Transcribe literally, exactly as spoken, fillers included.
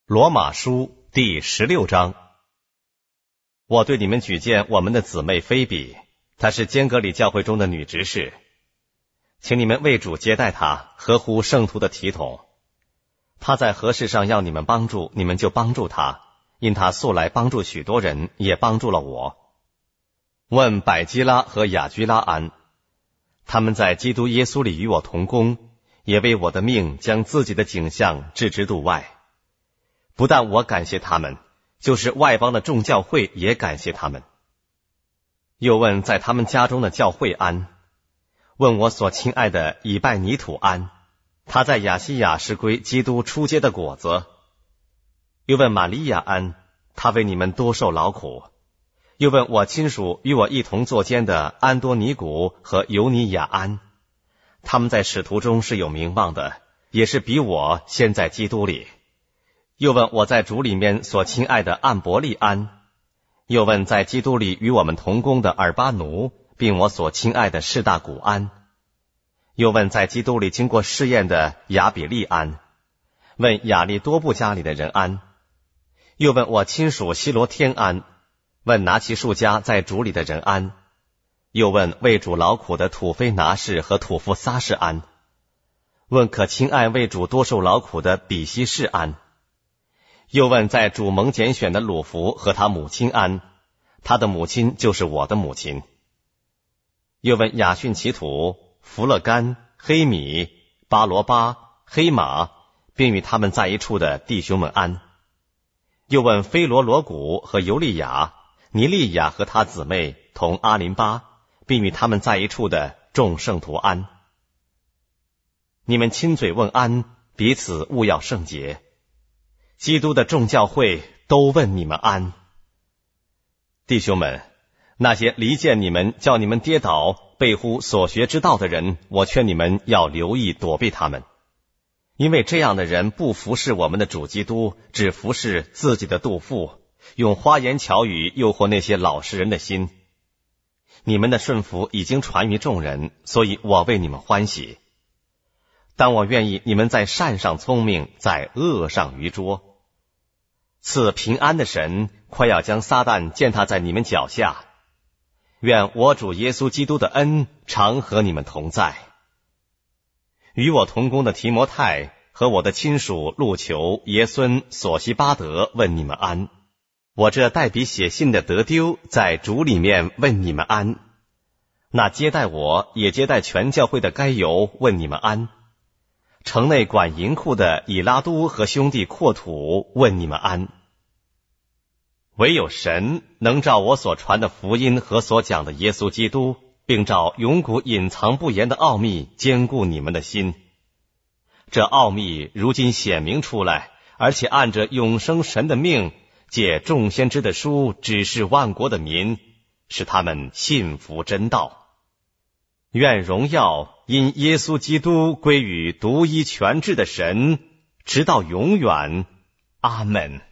罗马书第十六章。我对你们举荐我们的姊妹菲比，她是坚革里教会中的女执事，请你们为主接待她，合乎圣徒的体统。她在何事上要你们帮助，你们就帮助她，因她素来帮助许多人，也帮助了我。问百基拉和雅居拉安，他们在基督耶稣里与我同工，也为我的命将自己的景象置之度外。不但我感谢他们，就是外邦的众教会也感谢他们。又问在他们家中的教会安，问我所亲爱的以拜尼土安，他在亚细亚是归基督初结的果子。又问玛利亚安，他为你们多受劳苦。又问我亲属与我一同作监的安多尼古和尤尼亚安，他们在使徒中是有名望的，也是比我先在基督里。又问我在主里面所亲爱的暗伯利安，又问在基督里与我们同工的尔巴奴，并我所亲爱的士大古安。又问在基督里经过试验的亚比利安，问亚利多布家里的人安。又问我亲属希罗天安，问拿其数家在主里的人安。又问为主劳苦的土非拿士和土夫撒士安。问可亲爱为主多受劳苦的比西士安。又问在主蒙拣选的鲁弗和他母亲安，他的母亲就是我的母亲。又问亚逊其土、弗勒干、黑米、巴罗巴、黑马，并与他们在一处的弟兄们安。又问菲罗罗古和尤利亚、尼利亚和他姊妹同阿林巴，并与他们在一处的众圣徒安。你们亲嘴问安，彼此务要圣洁。基督的众教会都问你们安。弟兄们，那些离间你们、叫你们跌倒、背乎所学之道的人，我劝你们要留意躲避他们，因为这样的人不服侍我们的主基督，只服侍自己的肚腹，用花言巧语诱惑那些老实人的心。你们的顺服已经传于众人，所以我为你们欢喜。但我愿意你们在善上聪明，在恶上愚拙。赐平安的神快要将撒旦践踏在你们脚下。愿我主耶稣基督的恩常和你们同在。与我同工的提摩太和我的亲属路求、耶孙、索西巴德问你们安。我这代笔写信的得丢在主里面问你们安。那接待我也接待全教会的该由问你们安。城内管银库的以拉都和兄弟扩土问你们安。唯有神能照我所传的福音和所讲的耶稣基督，并照永古隐藏不言的奥秘坚固你们的心。这奥秘如今显明出来，而且按着永生神的命，借众先知的书指示万国的民，使他们信服真道。愿荣耀因耶稣基督归于独一全智的神，直到永远。阿们。